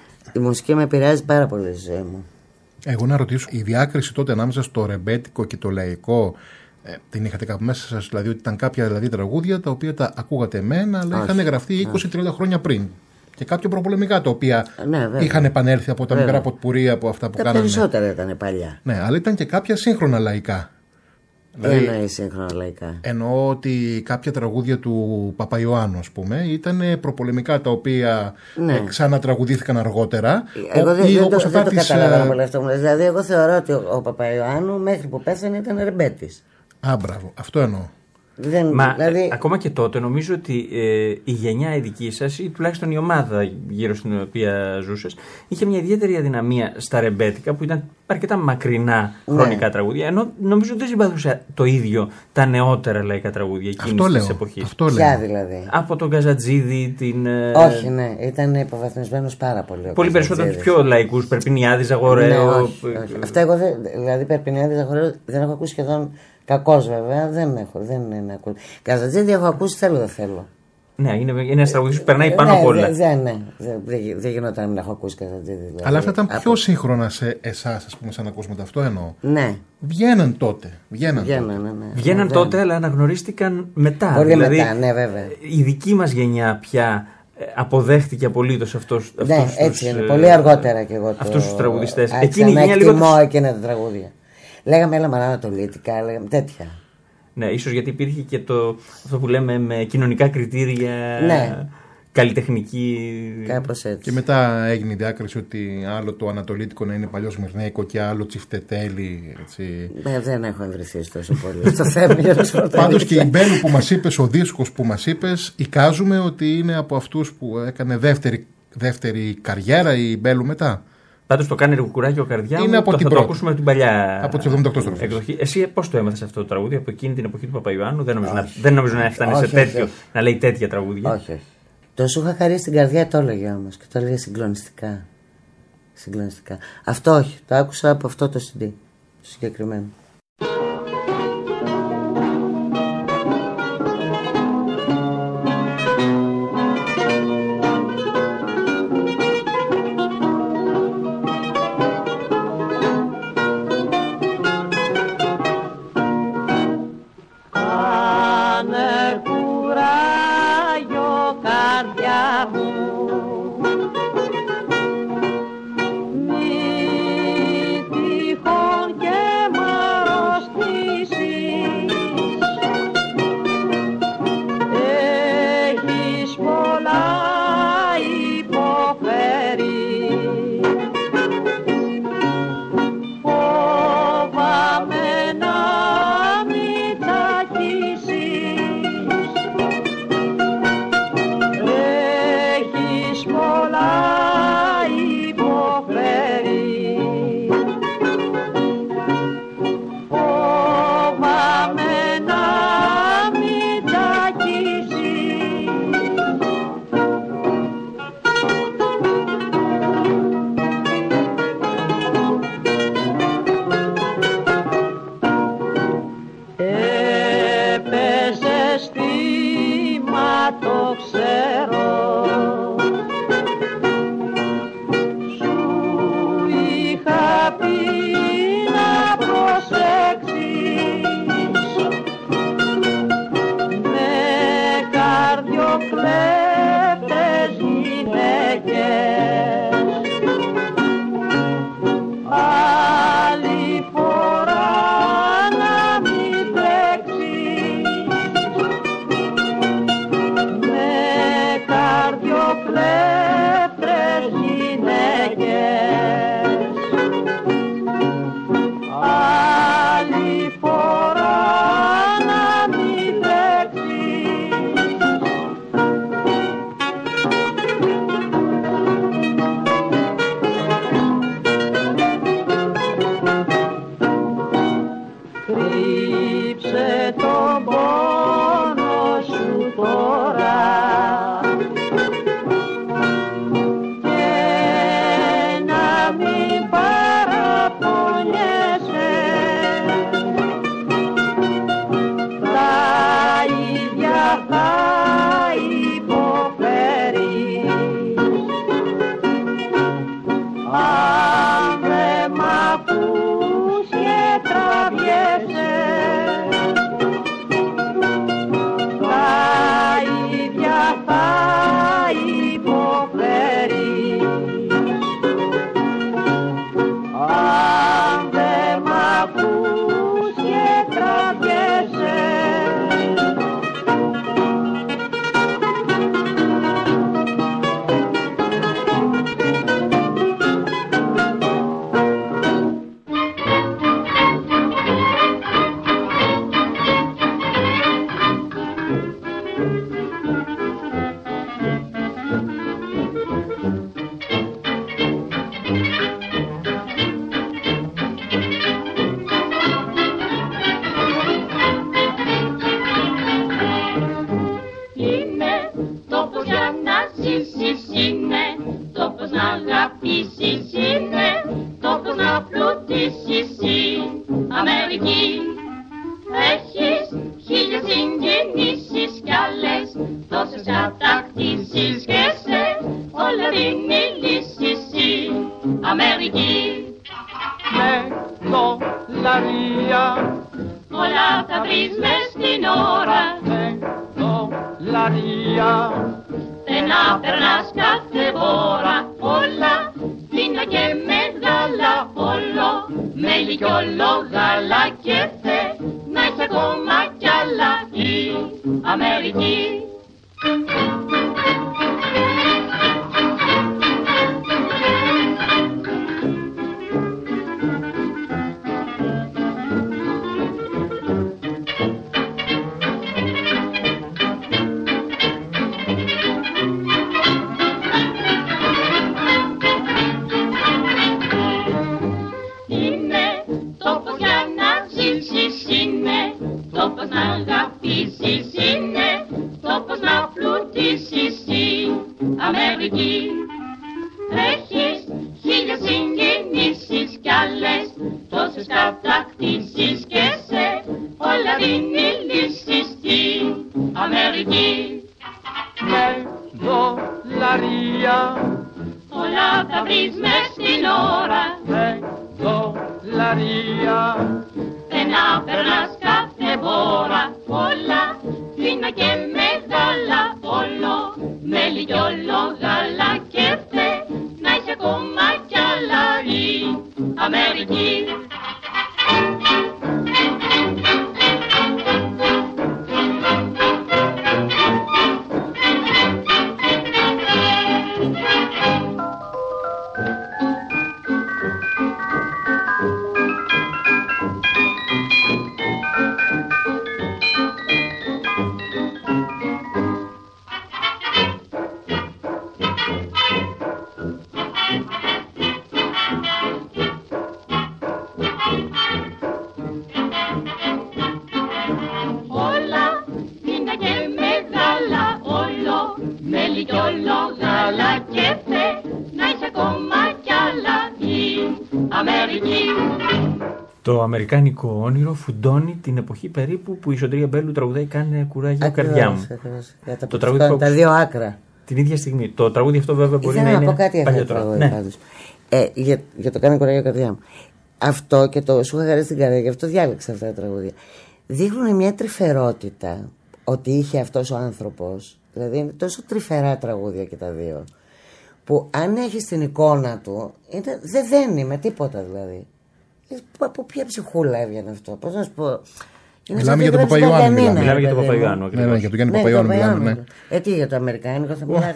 η μουσική με επηρεάζει πάρα πολύ στη ζωή μου. Εγώ να ρωτήσω, η διάκριση τότε ανάμεσα στο ρεμπέτικο και το λαϊκό, την είχατε κάπου μέσα σας, δηλαδή ότι ήταν κάποια τραγούδια τα οποία τα ακούγατε εμένα, αλλά είχαν γραφτεί 20-30 χρόνια πριν. Και κάποια προπολεμικά τα οποία είχαν επανέλθει από τα μικρά ποτπουρία από αυτά που τα κάνανε. Τα περισσότερα ήταν παλιά. Ναι, αλλά ήταν και κάποια σύγχρονα λαϊκά. Τι εννοεί σύγχρονα λαϊκά? Εννοώ ότι κάποια τραγούδια του Παπαϊωάννου, ας πούμε, ήταν προπολεμικά τα οποία ξανατραγουδήθηκαν αργότερα. Εγώ δεν το καταλαβαίνω πολύ αυτό. Δηλαδή, εγώ θεωρώ ότι ο Παπαϊωάννου μέχρι που πέθανε ήταν ρεμπέτης. Μπράβο, αυτό εννοώ. Δηλαδή... Ακόμα και τότε νομίζω ότι η γενιά η δική σας ή τουλάχιστον η ομάδα γύρω στην οποία ζούσες είχε μια ιδιαίτερη αδυναμία στα ρεμπέτικα που ήταν αρκετά μακρινά χρονικά τραγούδια, ενώ νομίζω ότι δεν συμπαθούσε το ίδιο τα νεότερα λαϊκά τραγούδια εκείνης της εποχής. Ποια δηλαδή? Από τον Καζατζίδη, την... Όχι, ναι, ήταν υποβαθμισμένος πάρα πολύ. Πολύ περισσότερο τους πιο λαϊκούς, Περπινιάδη, Ζαγορέο. Ναι, αυτά εγώ δηλαδή Περπινιάδη, Ζαγορέο δεν έχω ακούσει σχεδόν. Κακός βέβαια, δεν είναι ακούσει. Καζατζίδη έχω ακούσει, θέλω δεν θέλω. Ναι, είναι ένα τραγουδιστής που περνάει πάνω από όλα. Δεν γινόταν να μην έχω ακούσει Καζατζίδη. Δηλαδή. Αλλά αυτά ήταν πιο σύγχρονα σε εσάς, ας πούμε, σαν ακούσματα. Αυτό εννοώ. Ναι. Βγαίναν τότε. Βγαίναν τότε, αλλά αναγνωρίστηκαν μετά. Πολύ δηλαδή, μετά, ναι, βέβαια. Η δική μας γενιά πια αποδέχτηκε απολύτως αυτούς ναι, έτσι είναι. Πολύ αργότερα κι εγώ. Αυτούς τους τραγουδιστές. Εκείνη η γενιά λίγο. Εκτιμώ εκείνα τα τραγούδια. Λέγαμε έλα Μαράνατολίτικα, λέγαμε τέτοια. Ναι, ίσως γιατί υπήρχε και αυτό που λέμε με κοινωνικά κριτήρια. Ναι. Καλλιτεχνική. Κάπως έτσι. Και μετά έγινε η διάκριση ότι άλλο το ανατολίτικο να είναι παλιό Σμυρνέικο και άλλο τσιφτετέλη. Δεν έχω εμβρηθεί τόσο πολύ στο θέμα. Πάντως και η Μπέλου που μας είπες, ο δίσκος που μας είπες, εικάζουμε ότι είναι από αυτούς που έκανε δεύτερη καριέρα η Μπέλου μετά. Πάντως το κάνει Κουκουράκη ο Καρδιά είναι μου, από θα το ακούσουμε την παλιά. Από τις 78 εκδοχή. Εσύ πώς το έμαθες αυτό το τραγούδι από εκείνη την εποχή του Παπαϊωάννου? Δεν νομίζω να φτάνει σε τέτοιο, να λέει τέτοια τραγούδια. Όχι. Το σου είχα χαρίσει στην καρδιά, το έλεγε όμως και το έλεγε συγκλονιστικά. Αυτό όχι, το άκουσα από αυτό το CD, το συγκεκριμένο. Μέλι κι όλο γάλα και θε να έχει ακόμα κι Αμερική. Έχεις 1000 συγκινήσεις κι άλλες τόσες κατακτήσεις και σε όλα δίνει λύσεις στην Αμερική. Με δολαρία όλα τα βρεις μες στην ώρα. Με δολαρία δεν απερνάς κάθε μπόρα. Όλα φίνα και μεγάλα, όλο μέλι κι όλο γάλα και θε να έχει ακόμα κι άλλα η Αμερική. Το αμερικάνικο όνειρο φουντώνει την εποχή περίπου που η Σωτηρία Μπέλου τραγουδάει «Κάνε κουράγιο καρδιά μου». Το τραγούδι τα δύο άκρα. Την ίδια στιγμή. Το τραγούδι αυτό βέβαια μπορεί να είναι παλιότερο. Για το «Κάνε κουράγιο καρδιά μου». Αυτό και το «Σου είχα χαρίσει την καρδιά», γι' αυτό διάλεξα αυτά τα τραγούδια. Δείχνουν μια τρυφερότητα ότι είχε αυτός ο άνθρωπος. Δηλαδή είναι τόσο τρυφερά τραγούδια και τα δύο, που αν έχεις την εικόνα του δεν δένει με τίποτα δηλαδή. Από ποια ψυχούλα έβγαινε αυτό, πώς να σου πω. Μιλάμε για τον Παπαϊωάννου. Μιλάμε για τον Παπαϊωάννου. Ναι, για τον Γιάννη Παπαϊωάννου μιλάμε. Τι για το αμερικάνικο θα μιλάμε.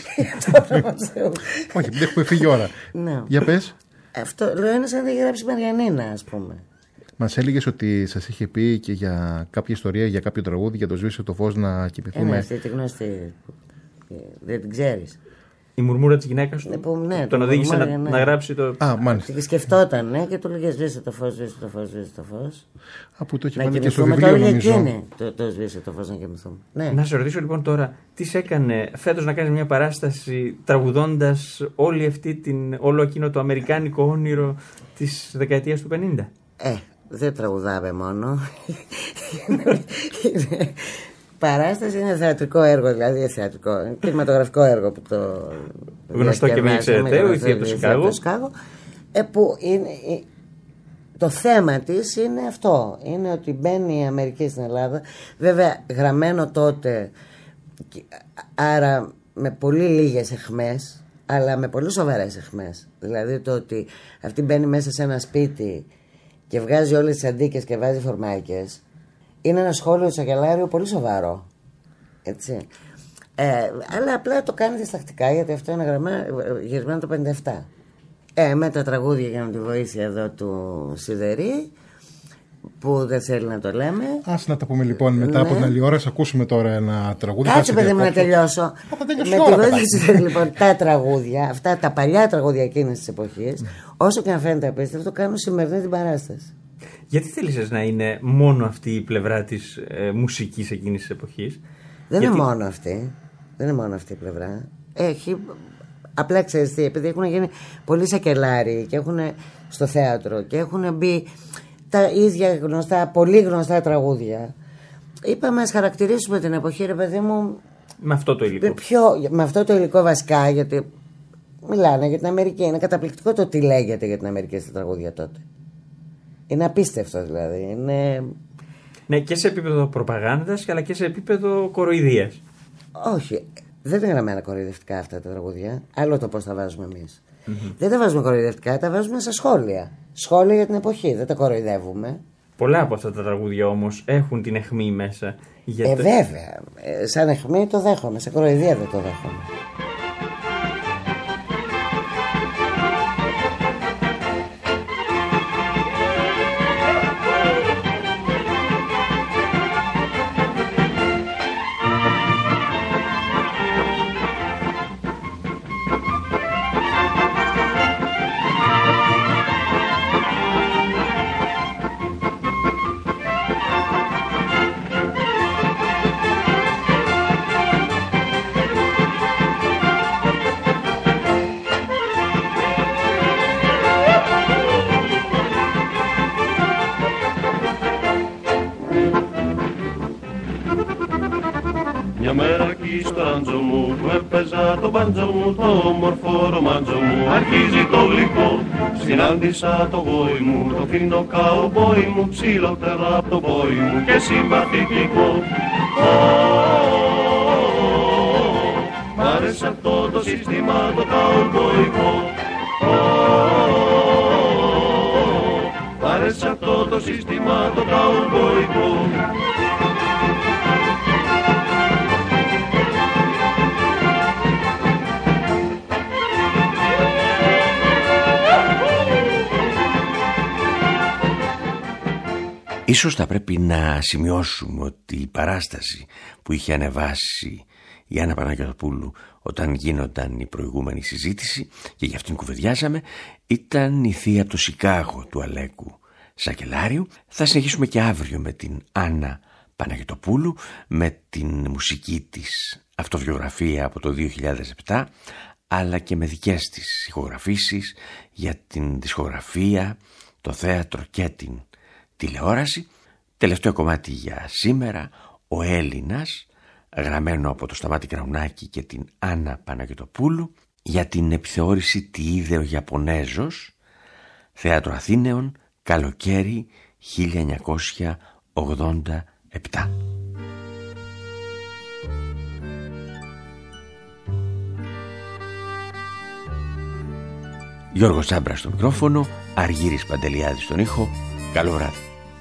Όχι, δεν έχουμε φύγει ώρα. Για πες. Αυτό λέω, ένας αν δεν γράψει Μαριανίνα, ας πούμε. Μας έλεγες ότι σας είχε πει και για κάποια ιστορία, για κάποιο τραγούδι, για το «Σβήσε το φως» να κοιμηθούμε. Αυτή τη γνωστή. Δεν την ξέρεις. Η μουρμούρα της γυναίκας του τον οδήγησε να γράψει το... μάλιστα. Και σκεφτόταν, και του λέγε «Σβήσε το φως, σβήσε το φως, σβήσε το φως». Από το έχει βάλει και στο βιβλίο, νομίζω. Το «Σβήσε το φως» να κοιμηθούμε. Να σε ρωτήσω λοιπόν τώρα, τι σε έκανε φέτος να κάνεις μια παράσταση τραγουδώντας όλο εκείνο το αμερικάνικο όνειρο της δεκαετίας του 50. Δεν τραγουδάμε μόνο. Παράσταση είναι θεατρικό έργο, δηλαδή θεατρικό, κινηματογραφικό έργο που το γνωστό και με εξαιρεταίο, η Θεία από το Σικάγο. Που το θέμα της είναι αυτό, είναι ότι μπαίνει η Αμερική στην Ελλάδα, βέβαια γραμμένο τότε, άρα με πολύ λίγες αιχμές, αλλά με πολύ σοβαρές αιχμές. Δηλαδή το ότι αυτή μπαίνει μέσα σε ένα σπίτι και βγάζει όλες τις αντίκες και βάζει φορμάκες, είναι ένα σχόλιο του Σακελάριου πολύ σοβαρό. Έτσι. Αλλά απλά το κάνει διστακτικά, γιατί αυτό είναι γυρισμένο το 57. Με τα τραγούδια για τη βοήθεια εδώ του Σιδερή, που δεν θέλει να το λέμε. Ας να τα πούμε λοιπόν μετά από την άλλη ώρα. Ας ακούσουμε τώρα ένα τραγούδι. Κάτσε παιδί μου να τελειώσω. Με τη βοήθεια του Σιδερή λοιπόν τα τραγούδια, αυτά τα παλιά τραγούδια εκείνης της εποχής, όσο και αν φαίνεται απίστευτο, κάνουν σημερινή την παράσταση. Γιατί θέλησες να είναι μόνο αυτή η πλευρά της μουσικής εκείνης της εποχής? Δεν είναι μόνο αυτή. Δεν είναι μόνο αυτή η πλευρά. Έχει. Απλά ξέρεις τι, επειδή έχουν γίνει πολλοί σακελάροι και έχουν στο θέατρο και έχουν μπει τα ίδια γνωστά, πολύ γνωστά τραγούδια. Είπαμε να χαρακτηρίσουμε την εποχή, ρε παιδί μου. Με αυτό το υλικό. Με αυτό το υλικό βασικά, γιατί μιλάνε για την Αμερική. Είναι καταπληκτικό το τι λέγεται για την Αμερική στα τραγούδια τότε. Είναι απίστευτο δηλαδή. Είναι... Ναι, και σε επίπεδο προπαγάνδας αλλά και σε επίπεδο κοροϊδίας. Όχι, δεν είναι γραμμένα κοροϊδευτικά αυτά τα τραγούδια. Άλλο το πώς τα βάζουμε εμείς. Δεν τα βάζουμε κοροϊδευτικά, τα βάζουμε σε σχόλια. Σχόλια για την εποχή. Δεν τα κοροϊδεύουμε. Πολλά από αυτά τα τραγούδια όμως έχουν την αιχμή μέσα. Βέβαια. Σαν αιχμή το δέχομαι. Σε κοροϊδία δεν το δέχομαι. Μια μέρα εκεί στο ράντζο μου που έπαιζα το μπάντζο μου, το όμορφο ρομάντζο μου αρχίζει το γλυκό. Συνάντησα το γόη μου, το φίνο καουμπόι μου, ψηλότερα από το μπόι μου και συμπαθητικό. Μ' άρεσε αυτό το σύστημα το καουμπόικο. Μ' άρεσε αυτό το σύστημα το καουμπόικο. Ίσως θα πρέπει να σημειώσουμε ότι η παράσταση που είχε ανεβάσει η Άννα Παναγιωτοπούλου όταν γίνονταν η προηγούμενη συζήτηση και γι' αυτήν κουβεντιάσαμε ήταν η Θεία από το Σικάγο του Αλέκου Σακελάριου. Θα συνεχίσουμε και αύριο με την Άννα Παναγιωτοπούλου, με την μουσική της αυτοβιογραφία από το 2007, αλλά και με δικές της ηχογραφήσεις για την δισκογραφία, το θέατρο και την τηλεόραση. Τελευταίο κομμάτι για σήμερα, ο Έλληνας, γραμμένο από το Σταμάτη Κραουνάκη και την Άννα Παναγιωτοπούλου, για την επιθεώρηση «Τι είδε ο Ιαπωνέζος», Θέατρο Αθήνεων, καλοκαίρι 1987. Γιώργος Τσάμπρας στο μικρόφωνο, Αργύρης Παντελιάδης στον ήχο. Καλό βράδυ.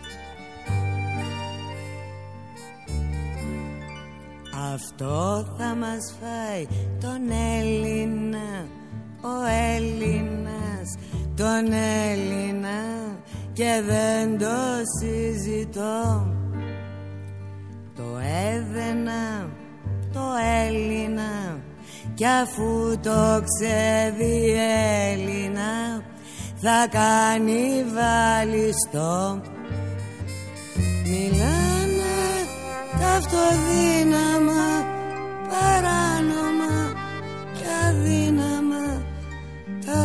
Αυτό θα μας φάει τον Έλληνα, ο Έλληνας, τον Έλληνα, και δεν το συζητώ. Το έδαινα, το Έλληνα, κι αφού το ξέρει Έλληνα θα κάνει βαλιστό. Μιλάνε τα αυτοδύναμα, παράνομα και αδύναμα, τα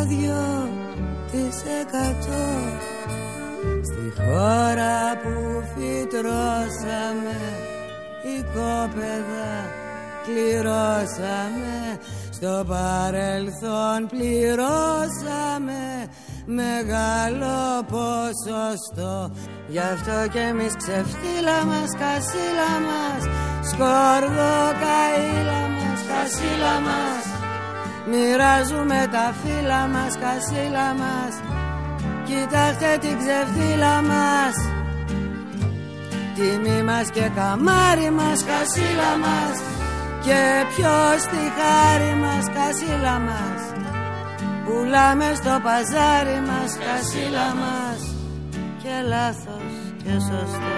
2%. Στη χώρα που φυτρώσαμε, οικόπεδα κληρώσαμε, στο παρελθόν πληρώσαμε μεγάλο ποσοστό. Γι' αυτό κι εμείς ξεφτύλα μας, κασίλα μας, σκόρδο καήλα μας, κασίλα μας, μοιράζουμε τα φύλλα μας, κασίλα μας. Κοιτάξτε την ξεφτύλα μας, τιμή μας και καμάρι μας, κασίλα μας, και ποιος τη χάρη μας, κασίλα μας. Πουλάμε στο παζάρι μας, κασίλα μας, και λάθος και σωστό.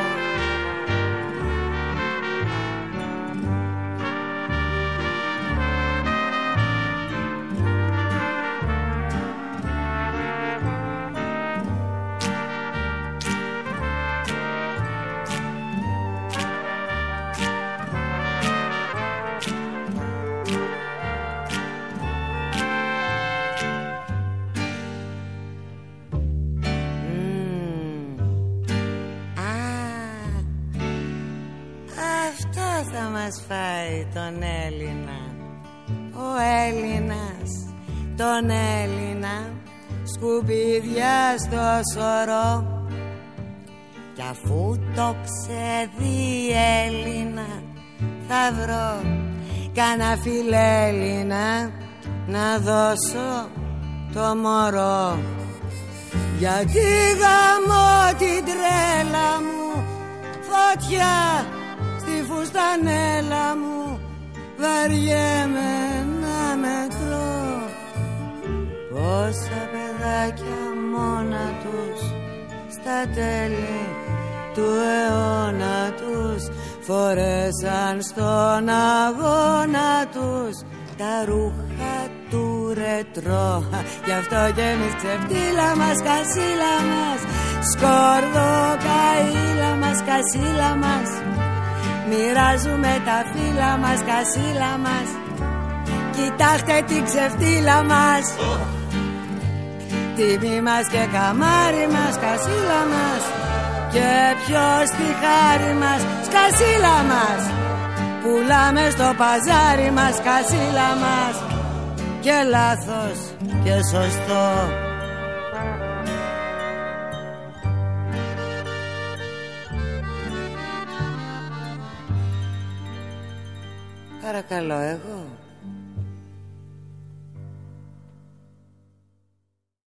Φάει τον Έλληνα, ο Έλληνας, τον Έλληνα, σκουπίδια στο σωρό. Κι αφού το ξέρει Έλληνα θα βρω κανένα φιλέλληνα να δώσω το μωρό. γιατί γαμώ την τρέλα μου, φωτιά στη φουστανέλα μου, βαριέμαι να μετρώ πόσα παιδάκια μόνα τους στα τέλη του αιώνα τους φορέσαν στον αγώνα τους τα ρούχα του ρετρό. Γι' αυτό κι εμείς ξεφτύλα μας, κασίλα μας, σκόρδο καήλα μας, κασίλα μας, μοιράζουμε τα φύλλα μας, κασίλα μας, κοιτάξτε την ξεφτύλα μας, τιμή μας και καμάρι μας, κασίλα μας, και ποιος τη χάρη μας, σκασίλα μας, πουλάμε στο παζάρι μας, κασίλα μας, και λάθος και σωστό. Παρακαλώ, εγώ.